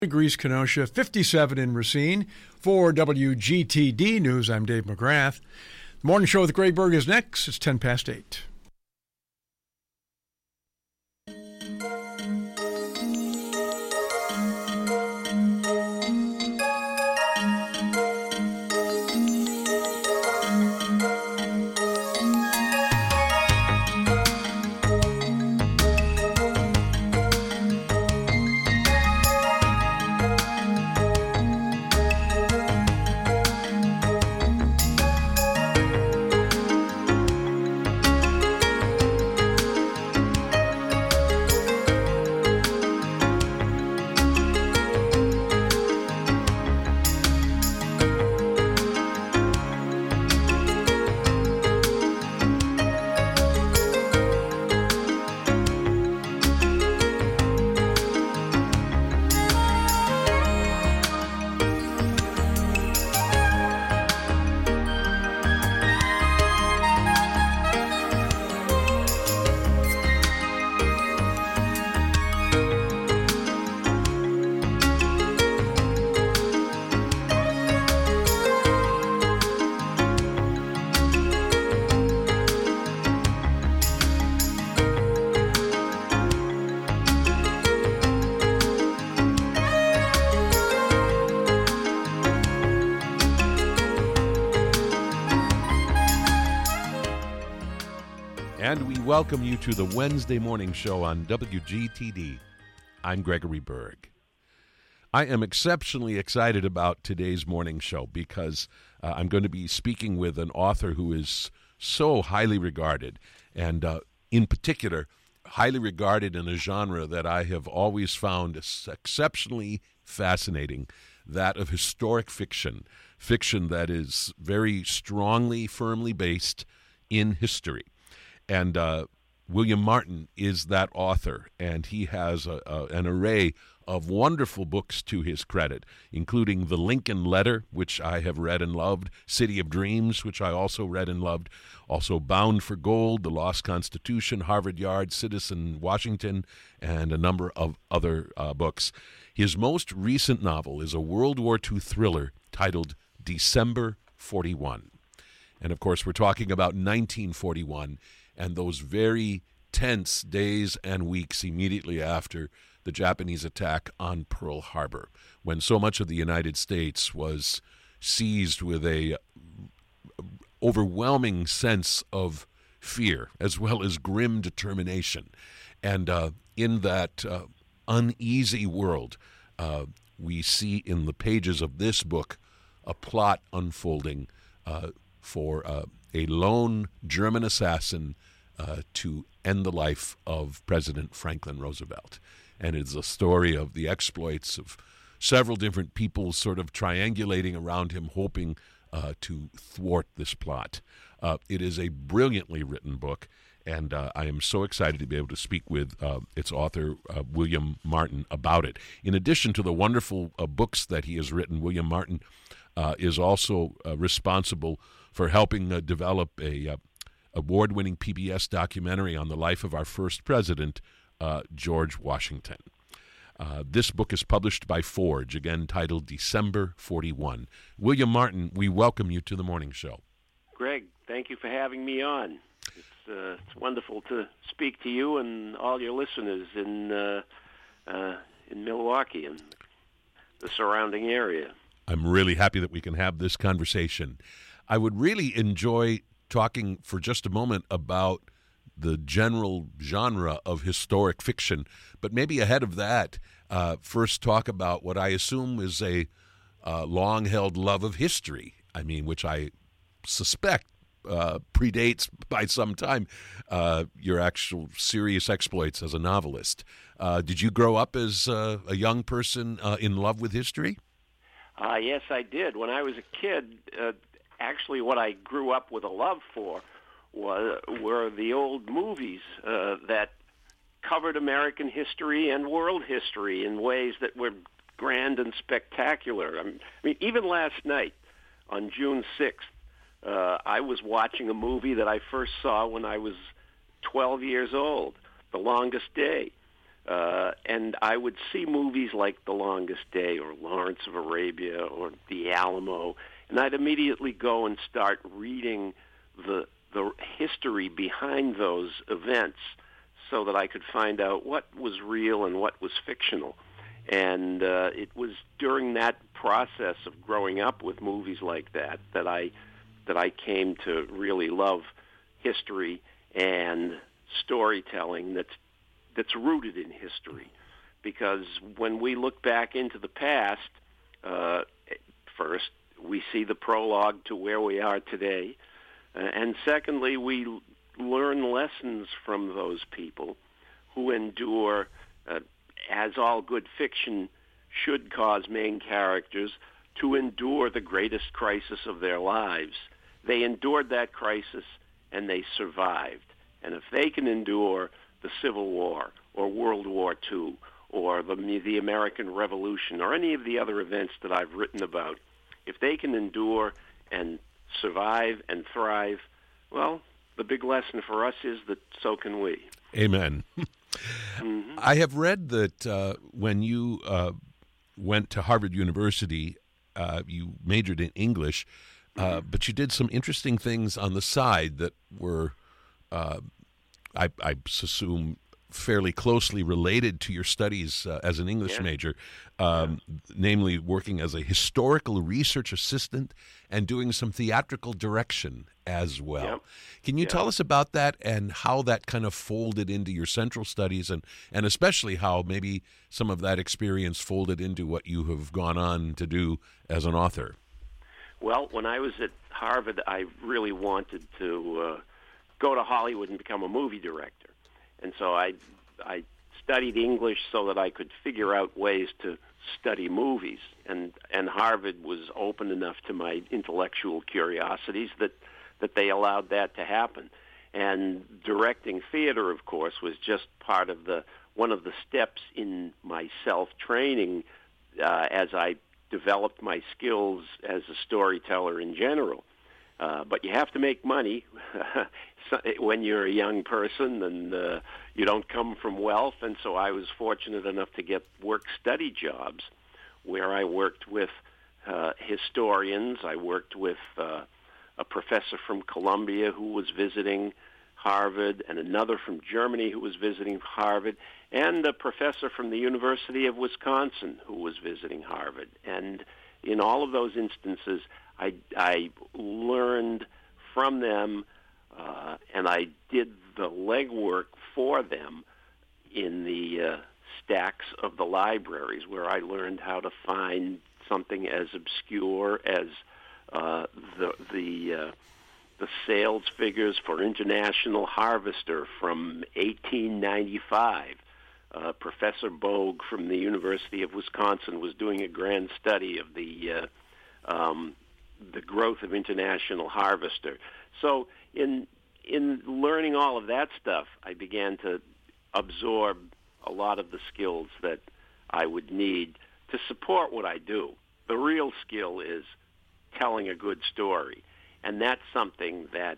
Degrees Kenosha, 57 in Racine. For WGTD News, I'm Dave McGrath. The Morning Show with Greg Berg is next. It's 10 past 8. And we welcome you to the Wednesday morning show on WGTD. I'm Gregory Berg. I am exceptionally excited about today's morning show because I'm going to be speaking with an author who is so highly regarded, and in particular, highly regarded in a genre that I have always found exceptionally fascinating, that of historic fiction, fiction that is very strongly, firmly based in history. And William Martin is that author, and he has an array of wonderful books to his credit, including The Lincoln Letter, which I have read and loved, City of Dreams, which I also read and loved, also Bound for Gold, The Lost Constitution, Harvard Yard, Citizen Washington, and a number of other books. His most recent novel is a World War II thriller titled December 41. And, of course, we're talking about 1941 and those very tense days and weeks immediately after the Japanese attack on Pearl Harbor, when so much of the United States was seized with a overwhelming sense of fear as well as grim determination. And in that uneasy world, we see in the pages of this book a plot unfolding for a lone German assassin to end the life of President Franklin Roosevelt. And it's a story of the exploits of several different people sort of triangulating around him, hoping to thwart this plot. It is a brilliantly written book, and I am so excited to be able to speak with its author, William Martin, about it. In addition to the wonderful books that he has written, William Martin is also responsible for helping develop a award-winning PBS documentary on the life of our first president, George Washington. This book is published by Forge, again titled December 41. William Martin, we welcome you to the morning show. Greg, thank you for having me on. It's wonderful to speak to you and all your listeners in Milwaukee and the surrounding area. I'm really happy that we can have this conversation. I would really enjoy talking for just a moment about the general genre of historic fiction, but maybe ahead of that, first talk about what I assume is a long-held love of history, which I suspect predates by some time your actual serious exploits as a novelist. Did you grow up as a young person in love with history? Yes, I did. When I was a kid, actually what I grew up with a love for were the old movies that covered American history and world history in ways that were grand and spectacular. Even last night, on June 6th, I was watching a movie that I first saw when I was 12 years old, The Longest Day. And I would see movies like The Longest Day or Lawrence of Arabia or The Alamo, and I'd immediately go and start reading the history behind those events so that I could find out what was real and what was fictional. And it was during that process of growing up with movies like that that I came to really love history and storytelling that's rooted in history. Because when we look back into the past, first, we see the prologue to where we are today. And secondly, we learn lessons from those people who endure, as all good fiction should cause main characters, to endure the greatest crisis of their lives. They endured that crisis, and they survived. And if they can endure the Civil War or World War II or the American Revolution or any of the other events that I've written about, if they can endure and survive and thrive, well, the big lesson for us is that so can we. Amen. Mm-hmm. I have read that when you went to Harvard University, you majored in English, but you did some interesting things on the side that were, I assume, fairly closely related to your studies as an English major, namely working as a historical research assistant and doing some theatrical direction as well. Yep. Can you tell us about that and how that kind of folded into your central studies, and especially how maybe some of that experience folded into what you have gone on to do as an author? Well, when I was at Harvard, I really wanted to go to Hollywood and become a movie director. And so I studied English so that I could figure out ways to study movies. And Harvard was open enough to my intellectual curiosities that they allowed that to happen. And directing theater, of course, was just part of one of the steps in my self-training as I developed my skills as a storyteller in general. But you have to make money when you're a young person, and you don't come from wealth. And so I was fortunate enough to get work-study jobs where I worked with historians. I worked with a professor from Columbia who was visiting Harvard, and another from Germany who was visiting Harvard, and a professor from the University of Wisconsin who was visiting Harvard. And in all of those instances, I learned from them, and I did the legwork for them in the stacks of the libraries, where I learned how to find something as obscure as the sales figures for International Harvester from 1895. Professor Bogue from the University of Wisconsin was doing a grand study of the growth of International Harvester. So in learning all of that stuff, I began to absorb a lot of the skills that I would need to support what I do. The real skill is telling a good story, and that's something that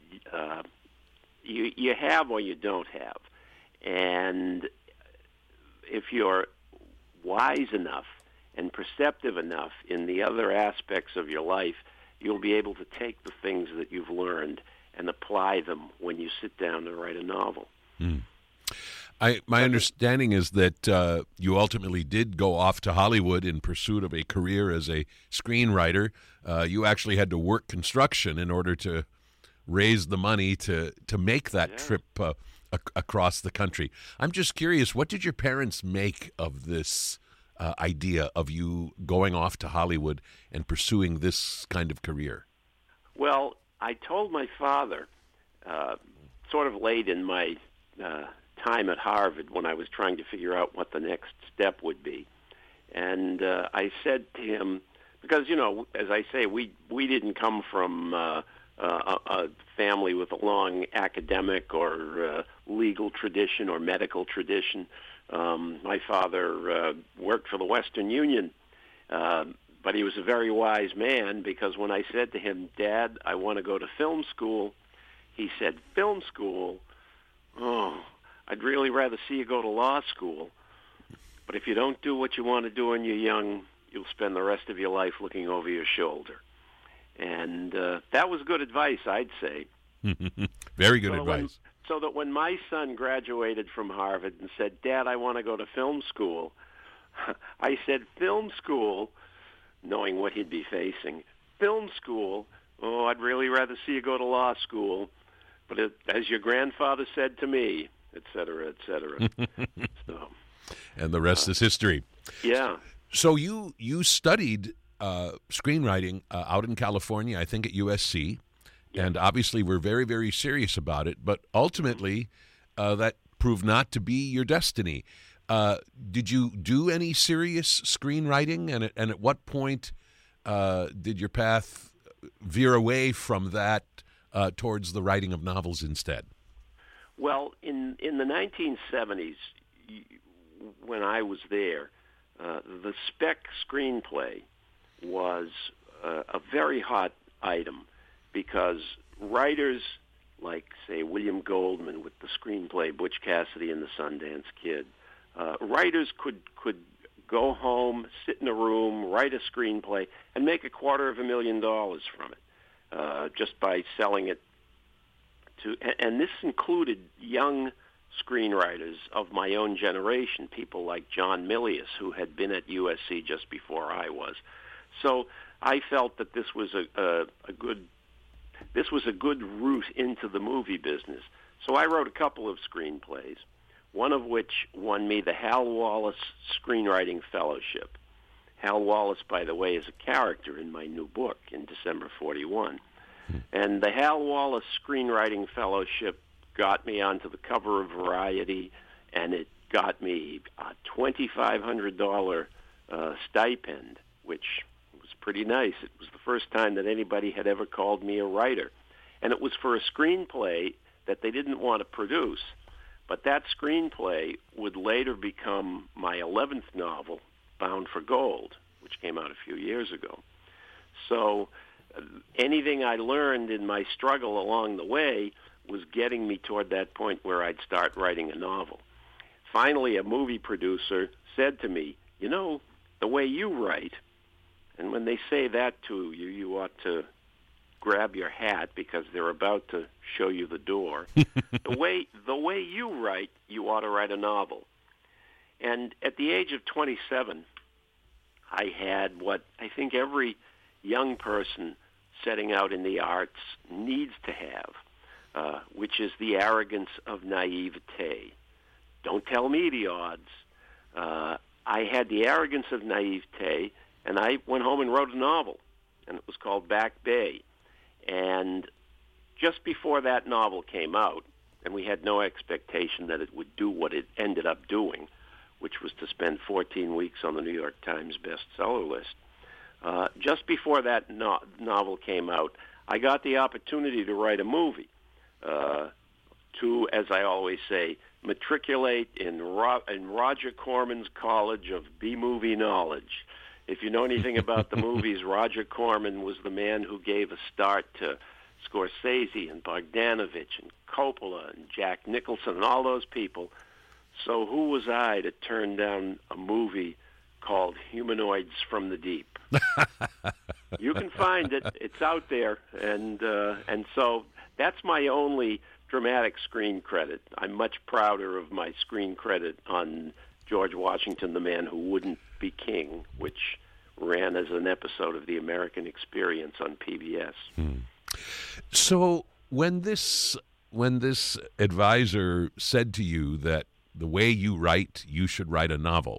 you have or you don't have. And if you're wise enough and perceptive enough in the other aspects of your life, you'll be able to take the things that you've learned and apply them when you sit down to write a novel. My understanding is that you ultimately did go off to Hollywood in pursuit of a career as a screenwriter. You actually had to work construction in order to raise the money to make that trip across the country. I'm just curious, what did your parents make of this idea of you going off to Hollywood and pursuing this kind of career? Well, I told my father sort of late in my time at Harvard when I was trying to figure out what the next step would be. And I said to him, because, as I say, we didn't come from a family with a long academic or legal tradition or medical tradition. My father worked for the Western Union, but he was a very wise man, because when I said to him, "Dad, I want to go to film school," he said, "Film school? Oh, I'd really rather see you go to law school. But if you don't do what you want to do when you're young, you'll spend the rest of your life looking over your shoulder. And that was good advice, I'd say. Very good advice. So that when my son graduated from Harvard and said, Dad, I want to go to film school, I said, film school, knowing what he'd be facing. Film school, oh, I'd really rather see you go to law school. But as your grandfather said to me, et cetera, et cetera. So, and the rest is history. Yeah. So you studied screenwriting out in California, I think at USC, and obviously we're very, very serious about it, but ultimately that proved not to be your destiny. Did you do any serious screenwriting, and at what point did your path veer away from that towards the writing of novels instead? Well, in the 1970s, when I was there, the spec screenplay was a very hot item because writers like, say, William Goldman with the screenplay Butch Cassidy and the Sundance Kid, writers could go home, sit in a room, write a screenplay, and make $250,000 from it just by selling it to. And this included young screenwriters of my own generation, people like John Milius, who had been at USC just before I was. So I felt that this was a good route into the movie business. So I wrote a couple of screenplays, one of which won me the Hal Wallace Screenwriting Fellowship. Hal Wallace, by the way, is a character in my new book in December 41. And the Hal Wallace Screenwriting Fellowship got me onto the cover of Variety, and it got me a $2,500 stipend, which was pretty nice. It was the first time that anybody had ever called me a writer. And it was for a screenplay that they didn't want to produce. But that screenplay would later become my 11th novel, Bound for Gold, which came out a few years ago. So anything I learned in my struggle along the way was getting me toward that point where I'd start writing a novel. Finally, a movie producer said to me, you know, the way you write, and when they say that to you, you ought to grab your hat because they're about to show you the door. The way you write, you ought to write a novel. And at the age of 27, I had what I think every young person setting out in the arts needs to have, which is the arrogance of naivete. Don't tell me the odds. I had the arrogance of naivete, and I went home and wrote a novel, and it was called Back Bay. And just before that novel came out, and we had no expectation that it would do what it ended up doing, which was to spend 14 weeks on the New York Times bestseller list. Just before that novel came out, I got the opportunity to write a movie, to, as I always say, matriculate in Roger Corman's College of B-movie knowledge. If you know anything about the movies, Roger Corman was the man who gave a start to Scorsese and Bogdanovich and Coppola and Jack Nicholson and all those people. So who was I to turn down a movie called Humanoids from the Deep? You can find it. It's out there. And so that's my only dramatic screen credit. I'm much prouder of my screen credit on George Washington, the Man Who Wouldn't Be King, which ran as an episode of The American Experience on PBS. So when this advisor said to you that the way you write, you should write a novel,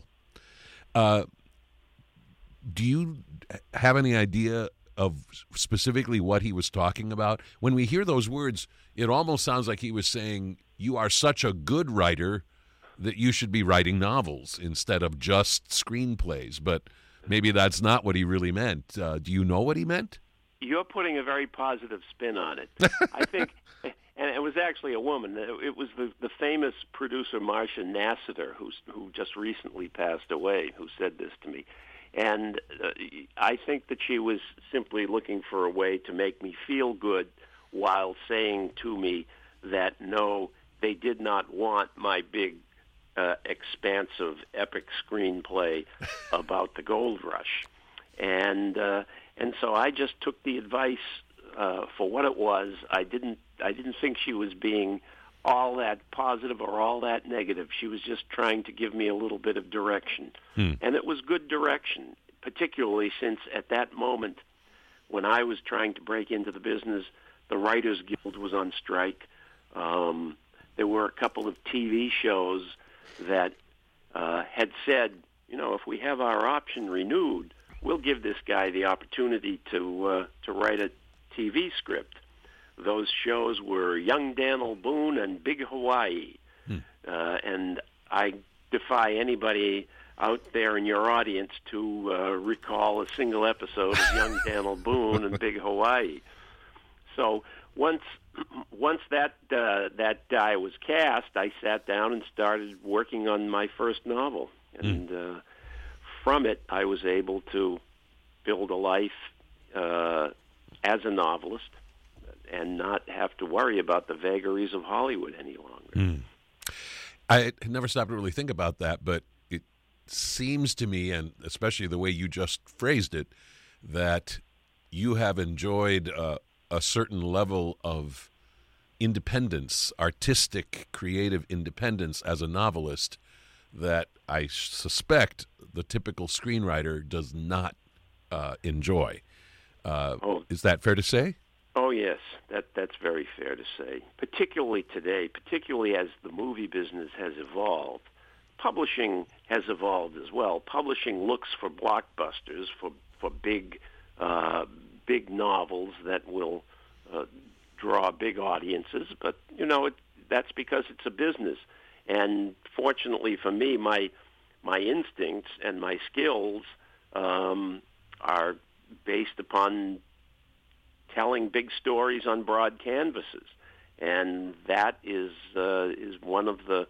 do you have any idea of specifically what he was talking about? When we hear those words, it almost sounds like he was saying, you are such a good writer that you should be writing novels instead of just screenplays. But maybe that's not what he really meant. Do you know what he meant? You're putting a very positive spin on it. I think, and it was actually a woman. It was the famous producer Marcia Nassiter, who just recently passed away, who said this to me. And I think that she was simply looking for a way to make me feel good while saying to me that, no, they did not want my big, expansive, epic screenplay about the gold rush. And so I just took the advice for what it was. I didn't think she was being all that positive or all that negative. She was just trying to give me a little bit of direction. And it was good direction, particularly since at that moment when I was trying to break into the business, the Writers Guild was on strike. There were a couple of TV shows that had said, if we have our option renewed, we'll give this guy the opportunity to write a TV script. Those shows were Young Daniel Boone and Big Hawaii. And I defy anybody out there in your audience to recall a single episode of Young Daniel Boone and Big Hawaii. So once that die was cast, I sat down and started working on my first novel. And from it, I was able to build a life as a novelist and not have to worry about the vagaries of Hollywood any longer. I never stopped to really think about that, but it seems to me, and especially the way you just phrased it, that you have enjoyed a certain level of independence, artistic, creative independence as a novelist that I suspect the typical screenwriter does not enjoy. Is that fair to say? Oh, yes, that's very fair to say. Particularly today, particularly as the movie business has evolved, publishing has evolved as well. Publishing looks for blockbusters, for big novels that will draw big audiences. But that's because it's a business. And fortunately for me, my instincts and my skills are based upon telling big stories on broad canvases, and that is one of the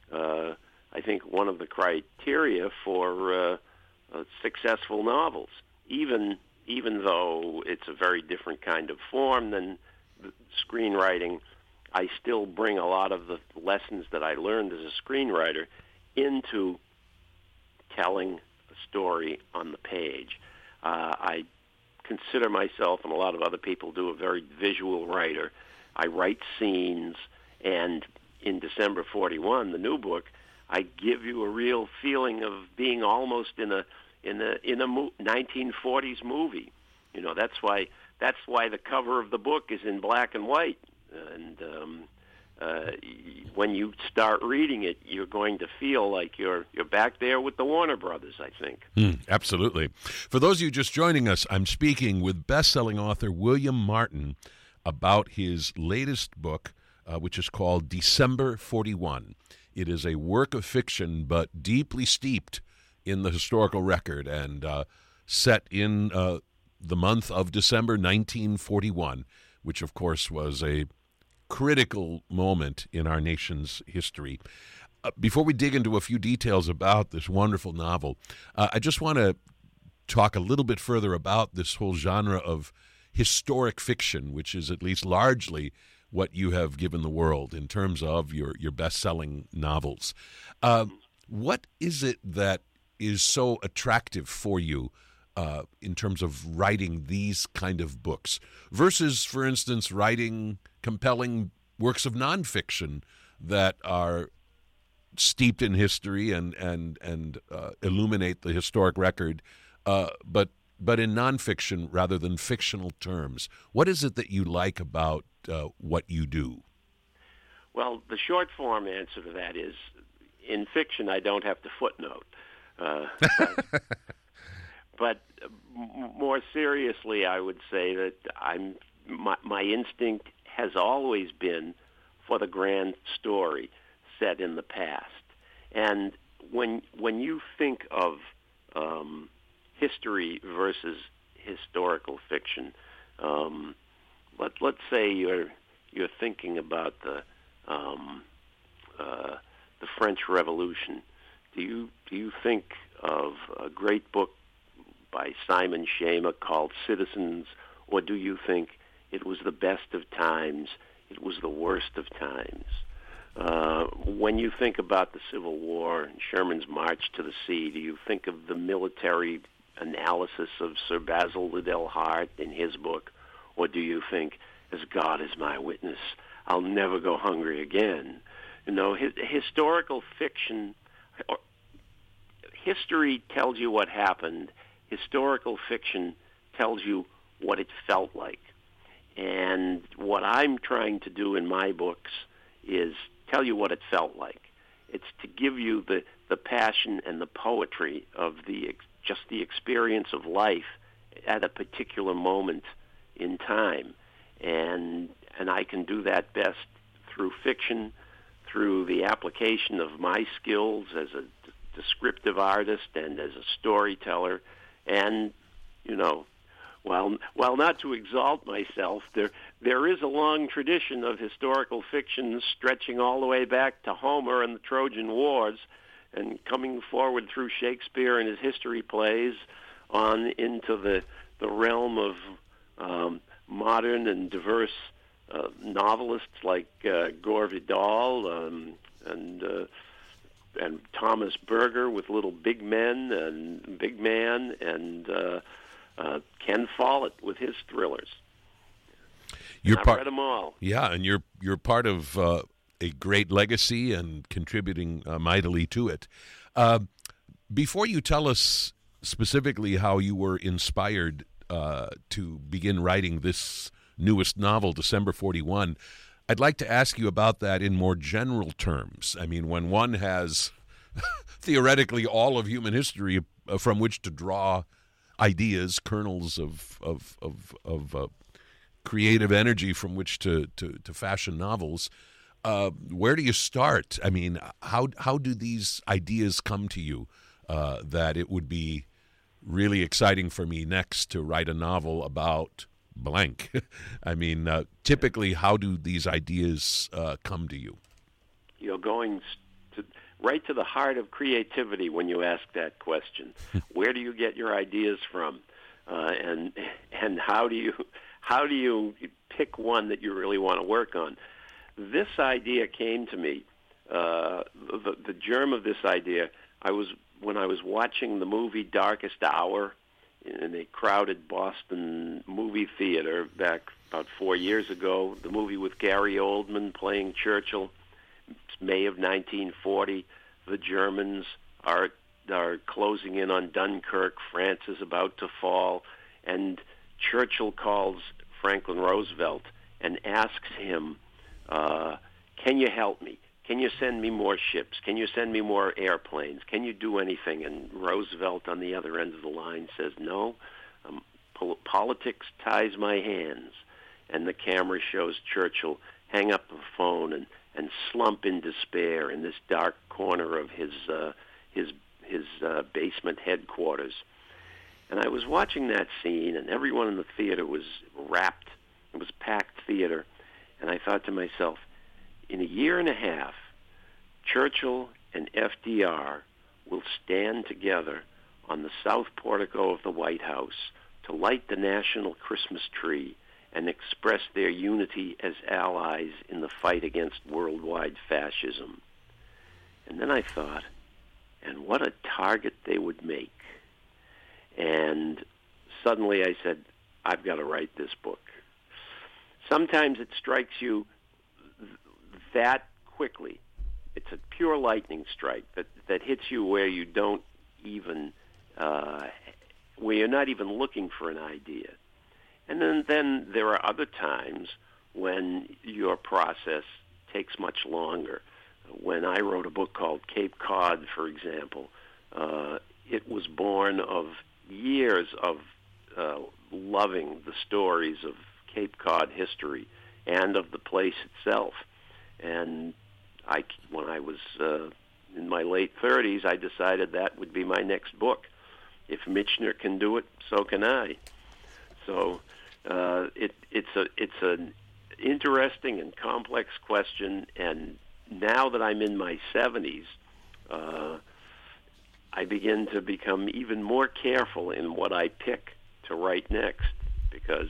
I think one of the criteria for successful novels. Even though it's a very different kind of form than screenwriting, I still bring a lot of the lessons that I learned as a screenwriter into telling a story on the page. I consider myself, and a lot of other people do, a very visual writer. I write scenes, and in December 41, the new book, I give you a real feeling of being almost in a 1940s movie. That's why the cover of the book is in black and white. And when you start reading it, you're going to feel like you're back there with the Warner Brothers, I think. Absolutely. For those of you just joining us, I'm speaking with best-selling author William Martin about his latest book, which is called December 41. It is a work of fiction, but deeply steeped in the historical record and set in the month of December 1941, which, of course, was a critical moment in our nation's history. Before we dig into a few details about this wonderful novel, I just want to talk a little bit further about this whole genre of historic fiction, which is at least largely what you have given the world in terms of your best-selling novels. What is it that is so attractive for you in terms of writing these kind of books versus, for instance, writing compelling works of nonfiction that are steeped in history and illuminate the historic record, but in nonfiction rather than fictional terms? What is it that you like about what you do? Well, the short form answer to that is, in fiction, I don't have to footnote. But more seriously, I would say that my instinct has always been for the grand story set in the past. And when you think of history versus historical fiction, let's say you're thinking about the French Revolution. Do you think of a great book by Simon Schama called Citizens, or do you think it was the best of times, it was the worst of times? When you think about the Civil War and Sherman's march to the sea, do you think of the military analysis of Sir Basil Liddell Hart in his book, or do you think, as God is my witness, I'll never go hungry again? You know, historical fiction, history tells you what happened. Historical fiction tells you what it felt like. And what I'm trying to do in my books is tell you what it felt like. It's to give you the passion and the poetry of just the experience of life at a particular moment in time. And I can do that best through fiction, through the application of my skills as a descriptive artist and as a storyteller. And, you know, while not to exalt myself, there is a long tradition of historical fiction stretching all the way back to Homer and the Trojan Wars and coming forward through Shakespeare and his history plays on into the realm of modern and diverse novelists like Gore Vidal and Thomas Berger with Little Big Men and Big Man and Ken Follett with his thrillers. I've read them all. Yeah, and you're part of a great legacy and contributing mightily to it. Before you tell us specifically how you were inspired to begin writing this newest novel, December 41, I'd like to ask you about that in more general terms. I mean, when one has theoretically all of human history from which to draw ideas, kernels of creative energy from which to fashion novels, where do you start? I mean, how do these ideas come to you that it would be really exciting for me next to write a novel about blank? I mean, typically, how do these ideas come to you? You're going right to the heart of creativity when you ask that question. Where do you get your ideas from, and how do you pick one that you really want to work on? This idea came to me. The germ of this idea, when I was watching the movie Darkest Hour in a crowded Boston movie theater back about 4 years ago. The movie with Gary Oldman playing Churchill. It's May of 1940. The Germans are closing in on Dunkirk. France is about to fall. And Churchill calls Franklin Roosevelt and asks him, can you help me? Can you send me more ships? Can you send me more airplanes? Can you do anything? And Roosevelt on the other end of the line says, no, politics ties my hands. And the camera shows Churchill hang up the phone and slump in despair in this dark corner of his basement headquarters. And I was watching that scene, and everyone in the theater was rapt. It was packed theater. And I thought to myself, in a year and a half, Churchill and FDR will stand together on the south portico of the White House to light the national Christmas tree and express their unity as allies in the fight against worldwide fascism. And then I thought, and what a target they would make. And suddenly I said, I've got to write this book. Sometimes it strikes you that quickly. It's a pure lightning strike that hits you where you don't even, where you're not even looking for an idea. And then there are other times when your process takes much longer. When I wrote a book called Cape Cod, for example, it was born of years of loving the stories of Cape Cod history and of the place itself. And when I was in my late 30s, I decided that would be my next book. If Michener can do it, so can I. So it's an interesting and complex question. And now that I'm in my 70s, I begin to become even more careful in what I pick to write next, because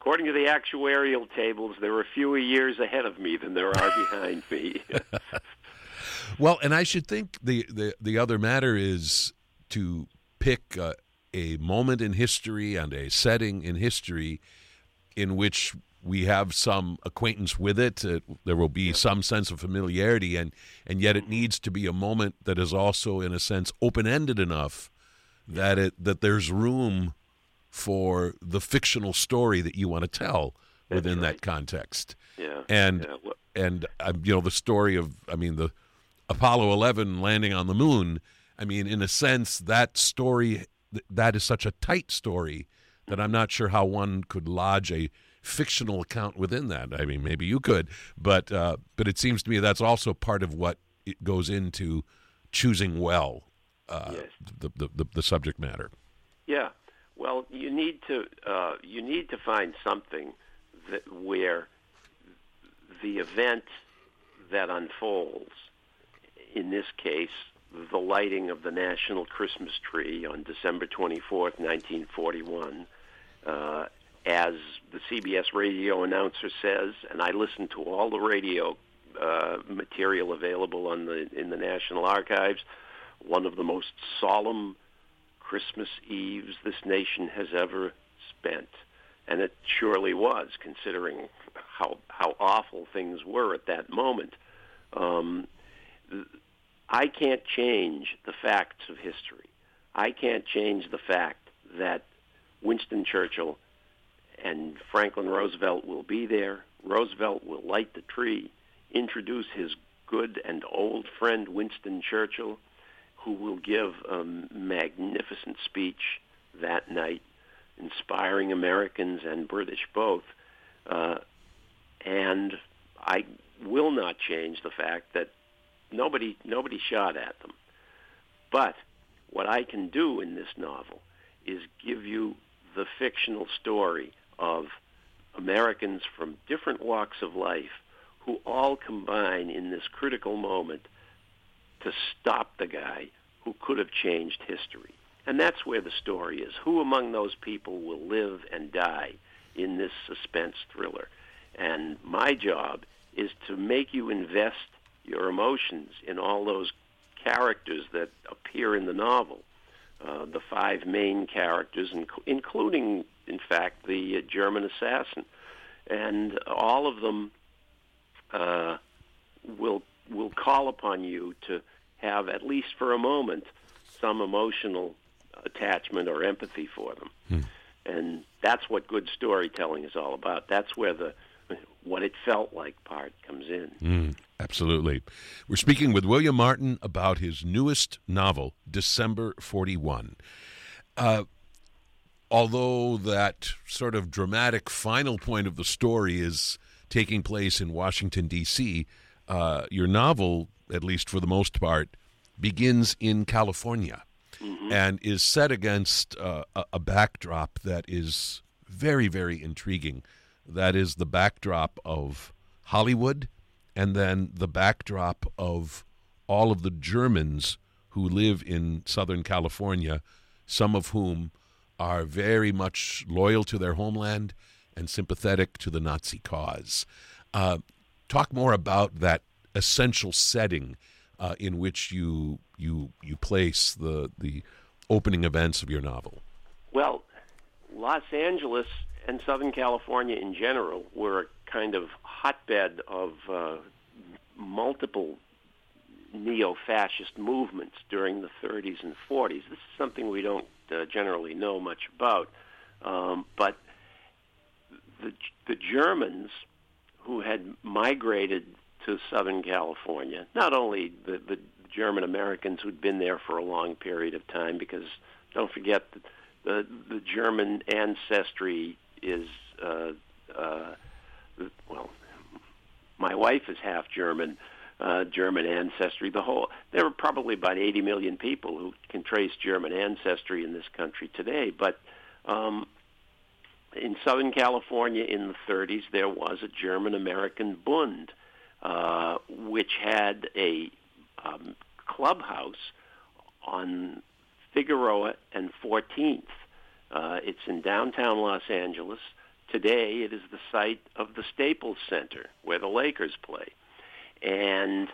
according to the actuarial tables, there are fewer years ahead of me than there are behind me. Well, and I should think the other matter is to pick a moment in history and a setting in history in which we have some acquaintance with it. There will be some sense of familiarity, and yet it needs to be a moment that is also, in a sense, open-ended enough that there's room for the fictional story that you want to tell within that context. Yeah. And the story of, the Apollo 11 landing on the moon, in a sense, that story, that is such a tight story that I'm not sure how one could lodge a fictional account within that. Maybe you could, but it seems to me that's also part of what it goes into choosing well the subject matter. Yeah. Well, you need to find something where the event that unfolds, in this case, the lighting of the national Christmas tree on December 24th, 1941, as the CBS radio announcer says, and I listened to all the radio material available in the National Archives, one of the most solemn Christmas Eves this nation has ever spent. And it surely was, considering how awful things were at that moment. I can't change the facts of history. I can't change the fact that Winston Churchill and Franklin Roosevelt will be there. Roosevelt will light the tree, introduce his good and old friend Winston Churchill, who will give a magnificent speech that night, inspiring Americans and British both. And I will not change the fact that nobody shot at them. But what I can do in this novel is give you the fictional story of Americans from different walks of life who all combine in this critical moment to stop the guy who could have changed history. And that's where the story is. Who among those people will live and die in this suspense thriller? And my job is to make you invest your emotions in all those characters that appear in the novel, the five main characters, including, in fact, the German assassin. And all of them will call upon you to have, at least for a moment, some emotional attachment or empathy for them. And that's what good storytelling is all about. That's where what it felt like part comes in. Absolutely. We're speaking with William Martin about his newest novel, December 41. Although that sort of dramatic final point of the story is taking place in Washington, D.C., your novel, at least for the most part, begins in California and is set against a backdrop that is very, very intriguing. That is the backdrop of Hollywood, and then the backdrop of all of the Germans who live in Southern California, some of whom are very much loyal to their homeland and sympathetic to the Nazi cause. Talk more about that essential setting in which you place the opening events of your novel. Well, Los Angeles and Southern California in general were a kind of hotbed of multiple neo-fascist movements during the 30s and 40s. This is something we don't generally know much about, but the Germans who had migrated to Southern California, not only the German Americans who'd been there for a long period of time, because don't forget the German ancestry is, well, my wife is half German, German ancestry. There are probably about 80 million people who can trace German ancestry in this country today. But in Southern California in the 30s, there was a German-American Bund, which had a clubhouse on Figueroa and 14th. It's in downtown Los Angeles. today it is the site of the Staples Center where the Lakers play. And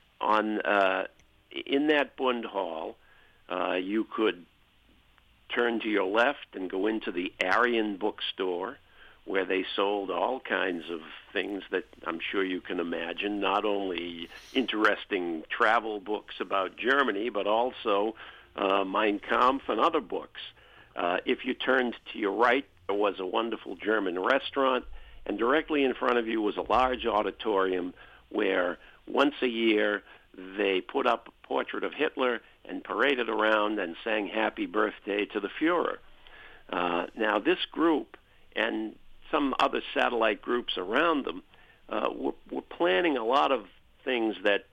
in that Bund Hall, you could turn to your left and go into the Aryan bookstore, where they sold all kinds of things that I'm sure you can imagine, not only interesting travel books about Germany, but also Mein Kampf and other books. If you turned to your right, there was a wonderful German restaurant, and directly in front of you was a large auditorium where once a year they put up a portrait of Hitler and paraded around and sang happy birthday to the Fuhrer. Now, this group and some other satellite groups around them were planning a lot of things that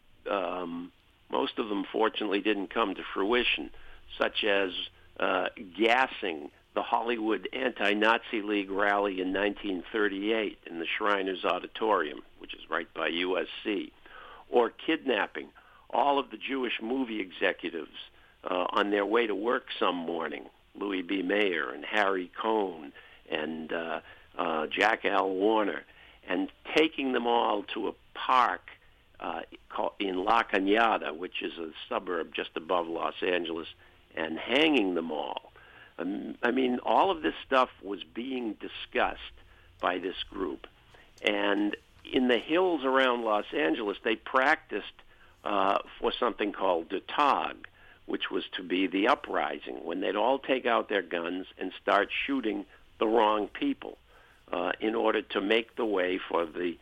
most of them, fortunately, didn't come to fruition, such as gassing the Hollywood Anti-Nazi League rally in 1938 in the Shriners Auditorium, which is right by USC, or kidnapping all of the Jewish movie executives on their way to work some morning, Louis B. Mayer and Harry Cohn and Jack L. Warner, and taking them all to a park in La Cañada, which is a suburb just above Los Angeles, and hanging them all. I mean, all of this stuff was being discussed by this group. And in the hills around Los Angeles, they practiced for something called the Tag, which was to be the uprising, when they'd all take out their guns and start shooting the wrong people in order to make the way for the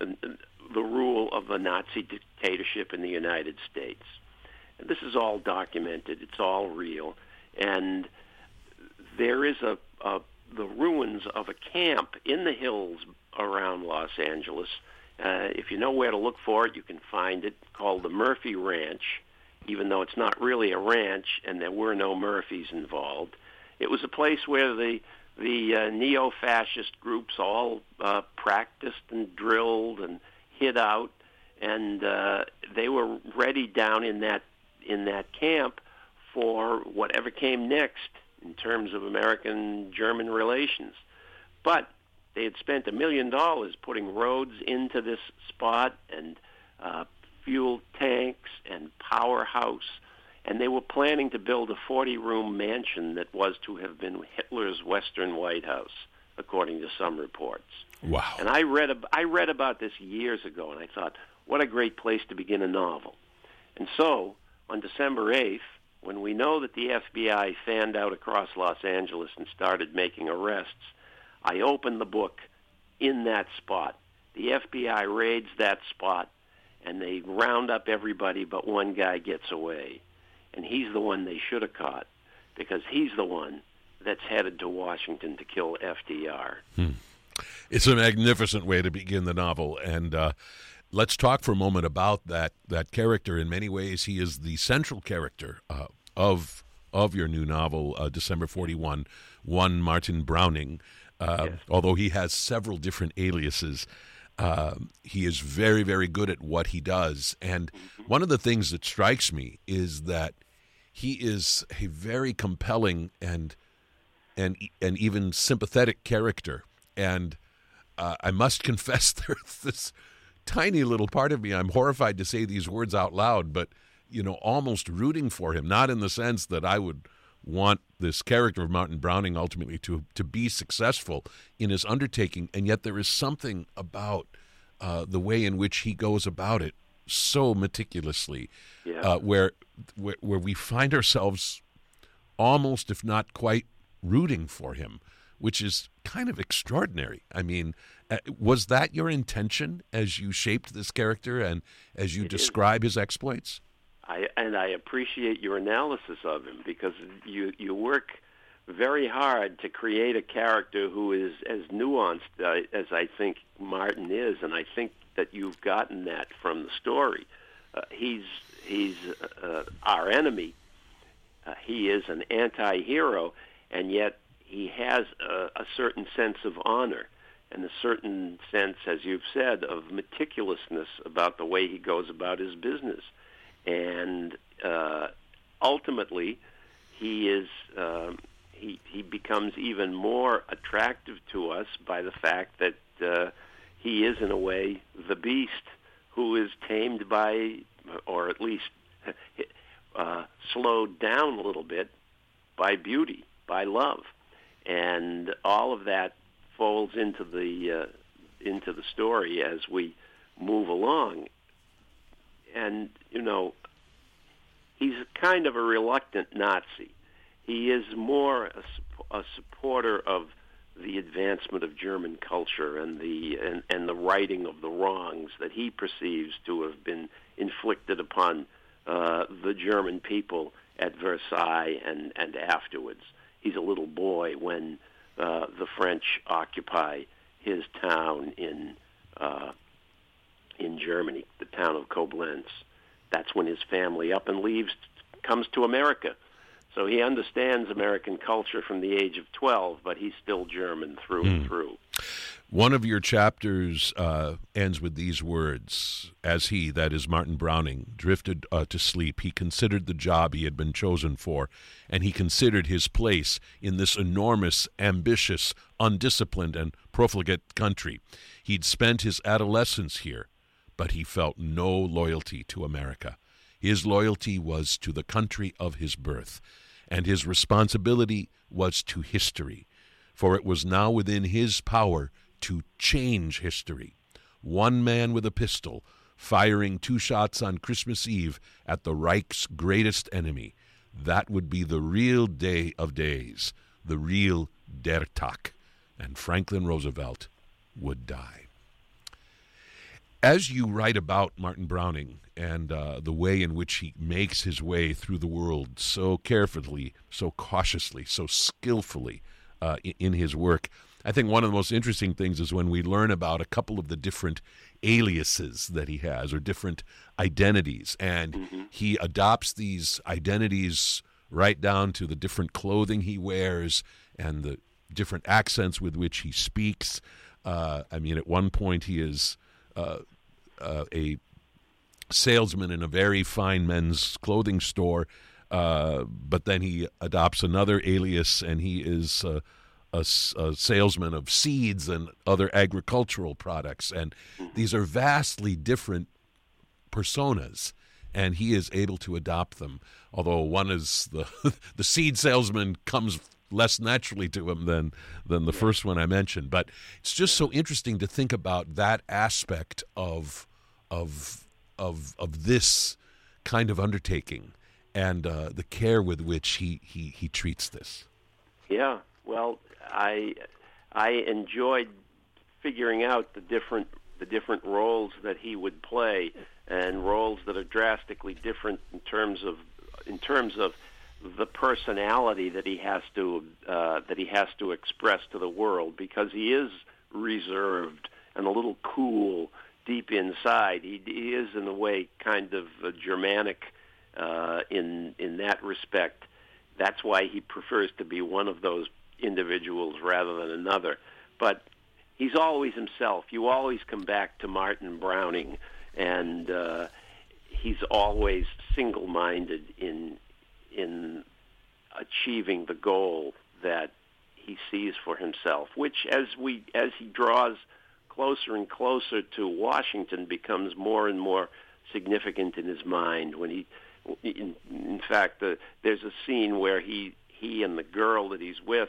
rule of the Nazi dictatorship in the United States. And this is all documented. It's all real. And there is the ruins of a camp in the hills around Los Angeles. If you know where to look for it, you can find it, called the Murphy Ranch, even though it's not really a ranch and there were no Murphys involved. It was a place where the neo-fascist groups all practiced and drilled and hid out, and they were ready down in that camp for whatever came next in terms of American-German relations. But they had spent $1 million putting roads into this spot and fuel tanks and powerhouse, and they were planning to build a 40-room mansion that was to have been Hitler's Western White House, according to some reports. Wow. And I read about this years ago, and I thought, what a great place to begin a novel. And so, on December 8th, when we know that the FBI fanned out across Los Angeles and started making arrests, I opened the book in that spot. The FBI raids that spot, and they round up everybody, but one guy gets away. And he's the one they should have caught, because he's the one that's headed to Washington to kill FDR. It's a magnificent way to begin the novel, and let's talk for a moment about that character. In many ways, he is the central character of your new novel, December 41, one Martin Browning. Yes. Although he has several different aliases, he is very, very good at what he does. And one of the things that strikes me is that he is a very compelling and even sympathetic character. And I must confess, there's this tiny little part of me, I'm horrified to say these words out loud, but, almost rooting for him, not in the sense that I would want this character of Martin Browning ultimately to be successful in his undertaking, and yet there is something about the way in which he goes about it so meticulously, where we find ourselves almost, if not quite, rooting for him, which is kind of extraordinary. I mean, was that your intention as you shaped this character and as you describe his exploits? I appreciate your analysis of him, because you work very hard to create a character who is as nuanced as I think Martin is, and I think that you've gotten that from the story. He's our enemy. He is an anti-hero, and yet he has a certain sense of honor and a certain sense, as you've said, of meticulousness about the way he goes about his business. And ultimately, he he becomes even more attractive to us by the fact that he is, in a way, the beast who is tamed by, or at least slowed down a little bit by beauty, by love, and all of that folds into the story as we move along. And he's kind of a reluctant Nazi. He is more a supporter of the advancement of German culture and the righting of the wrongs that he perceives to have been inflicted upon the German people at Versailles and afterwards. He's a little boy when the French occupy his town in Germany, the town of Koblenz. That's when his family up and leaves, comes to America. So he understands American culture from the age of 12, but he's still German through and through. One of your chapters ends with these words: as he, that is Martin Browning, drifted to sleep, he considered the job he had been chosen for, and he considered his place in this enormous, ambitious, undisciplined, and profligate country. He'd spent his adolescence here, but he felt no loyalty to America. His loyalty was to the country of his birth, and his responsibility was to history, for it was now within his power to change history. One man with a pistol firing 2 shots on Christmas Eve at the Reich's greatest enemy. That would be the real day of days, the real Der Tag, and Franklin Roosevelt would die. As you write about Martin Browning and the way in which he makes his way through the world so carefully, so cautiously, so skillfully in his work, I think one of the most interesting things is when we learn about a couple of the different aliases that he has, or different identities, and he adopts these identities right down to the different clothing he wears and the different accents with which he speaks. I mean, at one point he is a salesman in a very fine men's clothing store, but then he adopts another alias, and he is a salesman of seeds and other agricultural products. And these are vastly different personas, and he is able to adopt them. Although one is the seed salesman comes less naturally to him than the first one I mentioned. But it's just so interesting to think about that aspect of this kind of undertaking and the care with which he treats this. Yeah, well, I enjoyed figuring out the different roles that he would play, and roles that are drastically different in terms of the personality that he has to express to the world, because he is reserved and a little cool deep inside. He is, in a way, kind of Germanic in that respect. That's why he prefers to be one of those individuals rather than another. But he's always himself. You always come back to Martin Browning, and he's always single-minded in achieving the goal that he sees for himself, which as he draws closer and closer to Washington becomes more and more significant in his mind. When in fact, there's a scene where he and the girl that he's with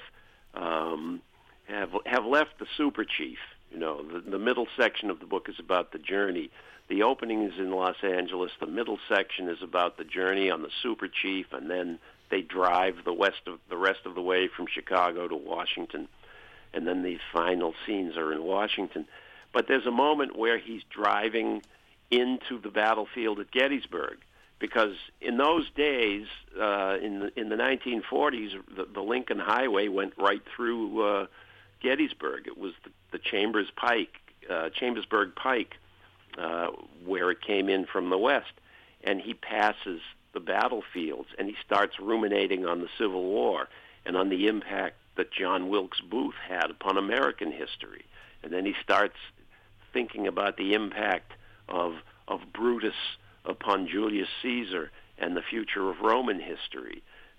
have left the super chief. The middle section of the book is about the journey. The opening is in Los Angeles. The middle section is about the journey on the super chief, and then they drive the rest of the way from Chicago to Washington, and then the final scenes are in Washington. But there's a moment where he's driving into the battlefield at Gettysburg, because in those days, in the 1940s, the Lincoln Highway went right through Gettysburg. It was the Chambersburg Pike, where it came in from the west, and he passes the battlefields, and he starts ruminating on the Civil War and on the impact that John Wilkes Booth had upon American history. And then he starts thinking about the impact of Brutus upon Julius Caesar and the future of Roman history.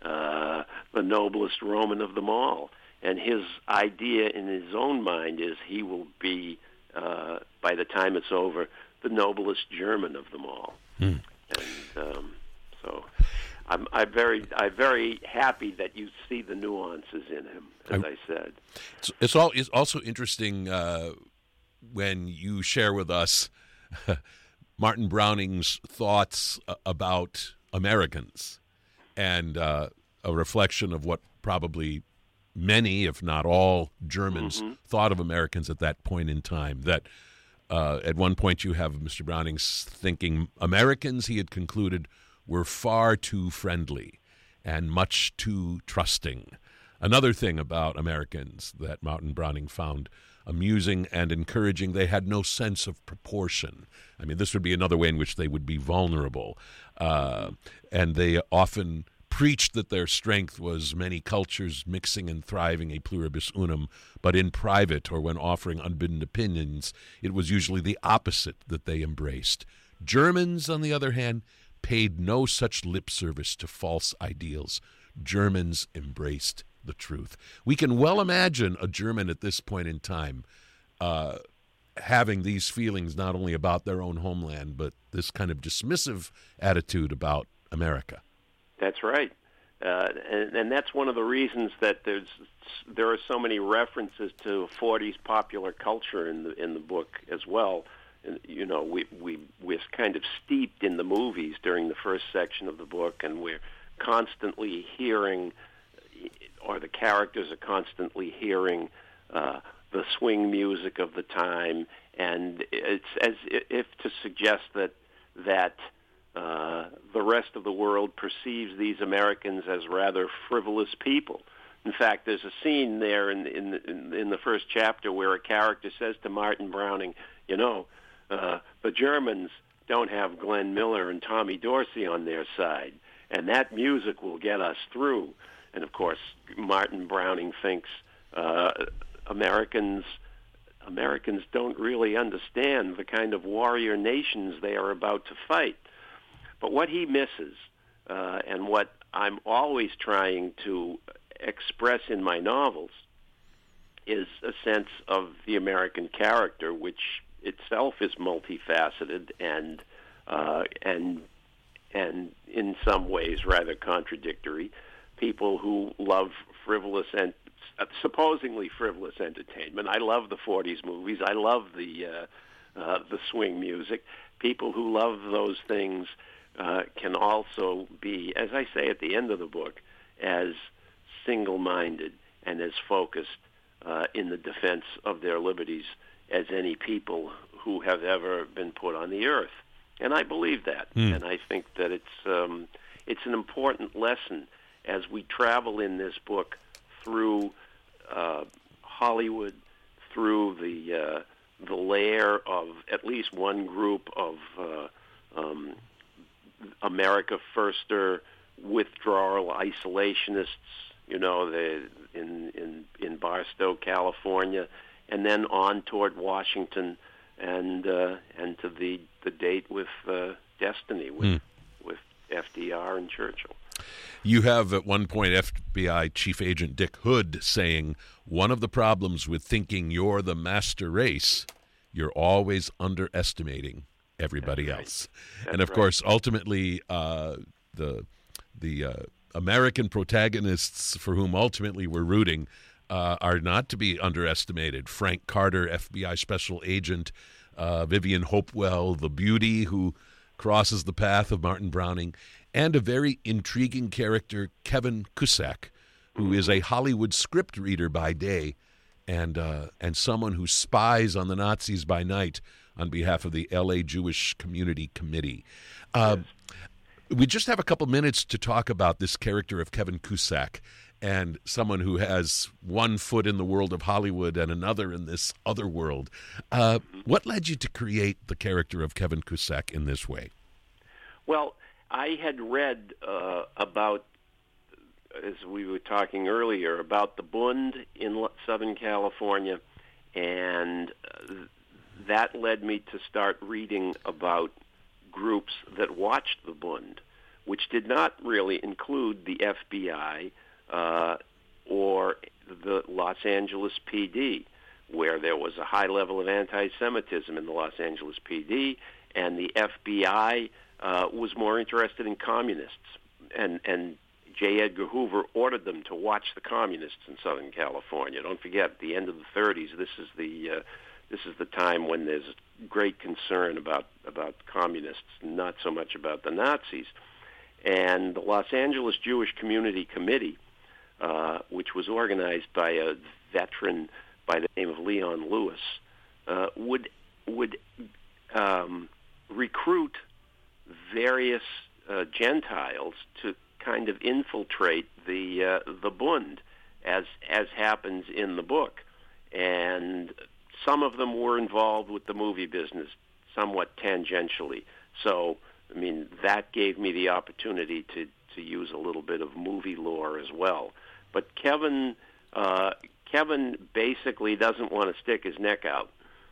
the noblest Roman of them all. And his idea in his own mind is he will be, by the time it's over, the noblest German of them all. And so I'm very happy that you see the nuances in him, as I said. It's also interesting when you share with us Martin Browning's thoughts about Americans and a reflection of what probably many, if not all, Germans thought of Americans at that point in time. That at one point you have Mr. Browning's thinking Americans, he had concluded, were far too friendly and much too trusting. Another thing about Americans that Martin Browning found amusing and encouraging, they had no sense of proportion. I mean, this would be another way in which they would be vulnerable. And they often preached that their strength was many cultures mixing and thriving, a pluribus unum, but in private or when offering unbidden opinions, it was usually the opposite that they embraced. Germans, on the other hand, paid no such lip service to false ideals. Germans embraced the truth. We can well imagine a German at this point in time having these feelings not only about their own homeland, but this kind of dismissive attitude about America. That's right, and that's one of the reasons that there are so many references to 40s popular culture in the book as well. And, you know, we're kind of steeped in the movies during the first section of the book, and we're constantly hearing, or the characters are constantly hearing the swing music of the time, and it's as if to suggest that the rest of the world perceives these Americans as rather frivolous people. In fact, there's a scene there in the first chapter where a character says to Martin Browning, you know, the Germans don't have Glenn Miller and Tommy Dorsey on their side, and that music will get us through. And, of course, Martin Browning thinks Americans don't really understand the kind of warrior nations they are about to fight. But what he misses, and what I'm always trying to express in my novels, is a sense of the American character, which itself is multifaceted and in some ways rather contradictory. People who love frivolous and supposedly frivolous entertainment. I love the 40s movies. I love the swing music. People who love those things can also be, as I say at the end of the book, as single-minded and as focused in the defense of their liberties as any people who have ever been put on the earth. And I believe that. And I think that it's an important lesson as we travel in this book through Hollywood, through the lair of at least one group of America Firster withdrawal isolationists, you know, in Barstow, California, and then on toward Washington and to the date with Destiny with FDR and Churchill. You have at one point FBI Chief Agent Dick Hood saying, one of the problems with thinking you're the master race, you're always underestimating everybody else. And of course, ultimately, the American protagonists for whom ultimately we're rooting are not to be underestimated. Frank Carter, FBI Special Agent, Vivian Hopewell, the beauty who crosses the path of Martin Browning, and a very intriguing character, Kevin Cusack, who is a Hollywood script reader by day and someone who spies on the Nazis by night on behalf of the L.A. Jewish Community Committee. We just have a couple minutes to talk about this character of Kevin Cusack and someone who has one foot in the world of Hollywood and another in this other world. What led you to create the character of Kevin Cusack in this way? Well, I had read about, as we were talking earlier, about the Bund in Southern California, and that led me to start reading about groups that watched the Bund, which did not really include the FBI or the Los Angeles PD, where there was a high level of anti-Semitism in the Los Angeles PD, and the FBI was more interested in communists. And J. Edgar Hoover ordered them to watch the communists in Southern California. Don't forget, at the end of the 30s, this is the time when there's great concern about communists, not so much about the Nazis. And the Los Angeles Jewish Community Committee, which was organized by a veteran by the name of Leon Lewis, would recruit various Gentiles to kind of infiltrate the Bund, as happens in the book. And some of them were involved with the movie business somewhat tangentially. So, I mean, that gave me the opportunity to use a little bit of movie lore as well. But Kevin basically doesn't want to stick his neck out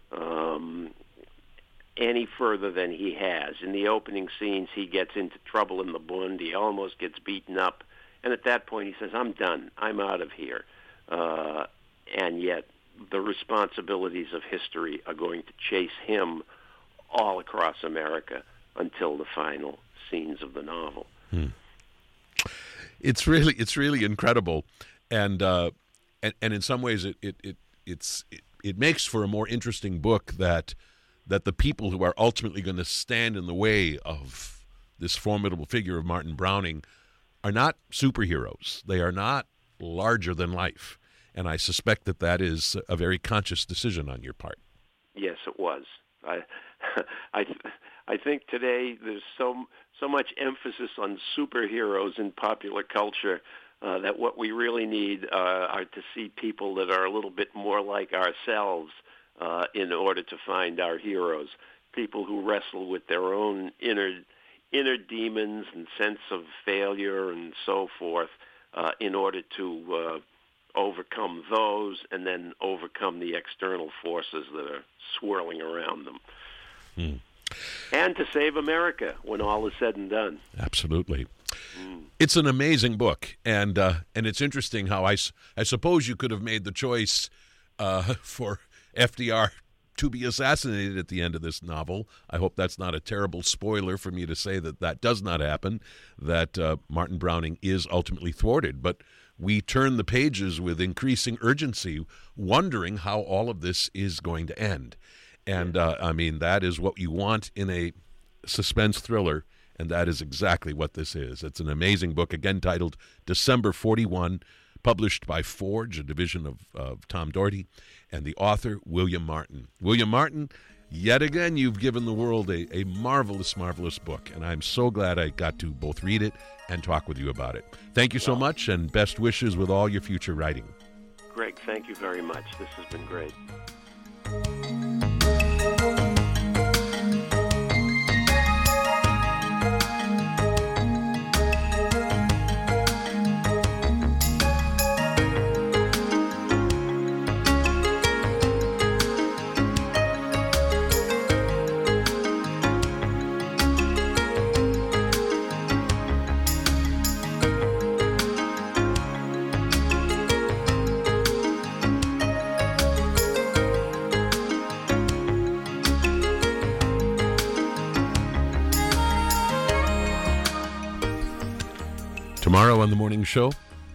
any further than he has. In the opening scenes, he gets into trouble in the Bund. He almost gets beaten up. And at that point, he says, I'm done. I'm out of here. And yet, the responsibilities of history are going to chase him all across America until the final scenes of the novel. It's really incredible, and in some ways it makes for a more interesting book that the people who are ultimately going to stand in the way of this formidable figure of Martin Browning are not superheroes. They are not larger than life. And I suspect that is a very conscious decision on your part. Yes, it was. I think today there's so much emphasis on superheroes in popular culture that what we really need are to see people that are a little bit more like ourselves in order to find our heroes. People who wrestle with their own inner demons and sense of failure and so forth in order to overcome those and then overcome the external forces that are swirling around them. And to save America when all is said and done. Absolutely. It's an amazing book, and it's interesting how I suppose you could have made the choice for FDR to be assassinated at the end of this novel. I hope that's not a terrible spoiler for me to say that does not happen, that Martin Browning is ultimately thwarted. But we turn the pages with increasing urgency, wondering how all of this is going to end. And, I mean, that is what you want in a suspense thriller, and that is exactly what this is. It's an amazing book, again titled December 41, published by Forge, a division of Tom Doherty, and the author, William Martin. William Martin, yet again, you've given the world a marvelous, marvelous book, and I'm so glad I got to both read it and talk with you about it. Thank you so much, and best wishes with all your future writing. Greg, thank you very much. This has been great. Tomorrow on the morning show,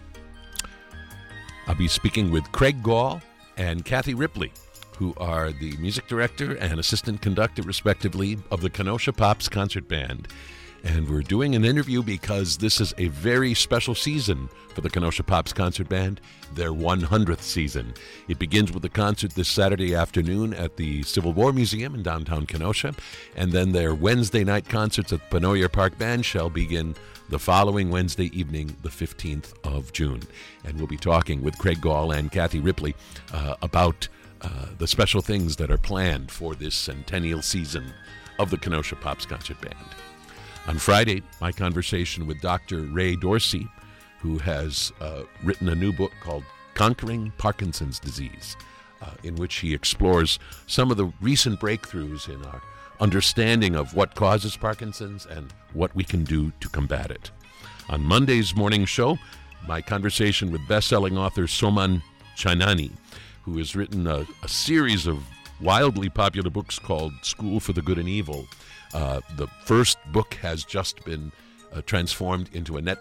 I'll be speaking with Craig Gall and Kathy Ripley, who are the music director and assistant conductor, respectively, of the Kenosha Pops Concert Band. And we're doing an interview because this is a very special season for the Kenosha Pops Concert Band, their 100th season. It begins with a concert this Saturday afternoon at the Civil War Museum in downtown Kenosha, and then their Wednesday night concerts at Panoyer Park Band shall begin the following Wednesday evening, the 15th of June. And we'll be talking with Craig Gall and Kathy Ripley about the special things that are planned for this centennial season of the Kenosha Pops Concert Band. On Friday, my conversation with Dr. Ray Dorsey, who has written a new book called Conquering Parkinson's Disease, in which he explores some of the recent breakthroughs in our understanding of what causes Parkinson's and what we can do to combat it. On Monday's morning show, my conversation with best-selling author Soman Chainani, who has written a series of wildly popular books called School for the Good and Evil. The first book has just been transformed into a